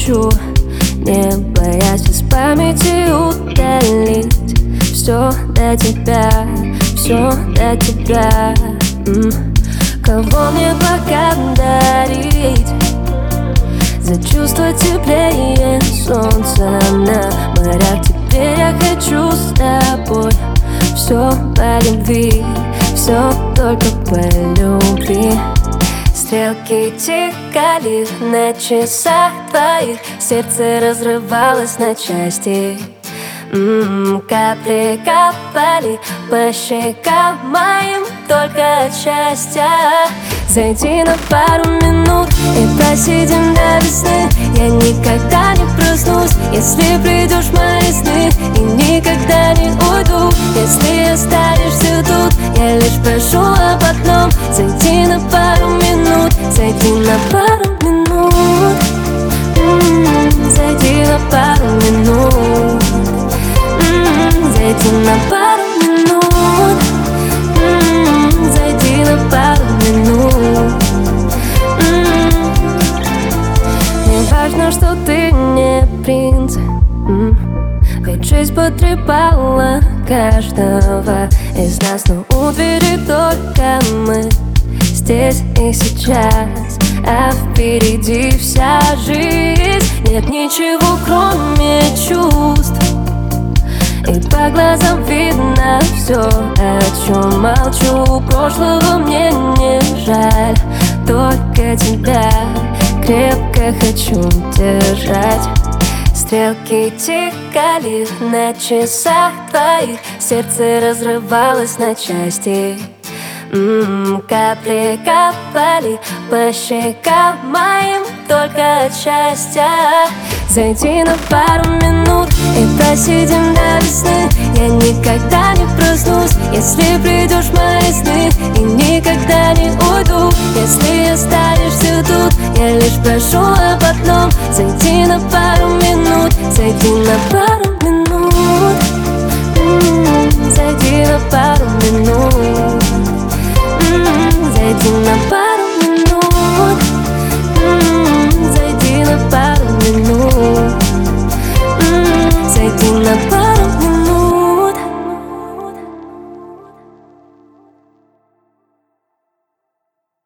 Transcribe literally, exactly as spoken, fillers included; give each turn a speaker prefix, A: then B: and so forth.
A: хочу, не боясь из памяти удалить все до тебя, все до тебя. М-м. Кого мне пока дарить? За чувство теплее солнца на морях. Теперь я хочу с тобой. Все по любви, все только по любви. Стрелки тикали на часах твоих, сердце разрывалось на части. М-м, капли капали по щекам моим только от счастья. Зайди на пару минут и посидим до весны. Я никогда не проснусь, если придешь в мои сны, и никогда не уйду, если останешься тут. Я лишь прошу об одном: зайди на пару минут, зайди на пару минут. М-м, зайди на пару минут. Зайди на пару минут. М-м, зайди на пару минут. М-м. Мне важно, что ты не принц. М-м. Ведь жизнь потрепала каждого из нас, но у двери только мы, здесь и сейчас, а впереди вся жизнь. Нет ничего, кроме чувств, и по глазам видно все, о чем молчу. Прошлого мне не жаль, только тебя крепко хочу держать. Стрелки тикали на часах твоих, сердце разрывалось на части. М-м, капли капали по щекам моим только от счастья. Зайди на пару минут и посидим до весны. Я никогда не проснусь, если придешь в мои сны, и никогда не уйду, если останешься тут. Я лишь прошу об одном: зайди на пару минут, зайди на пару минут. М-м, зайди на пару минут. М-м, зайди на пару минут.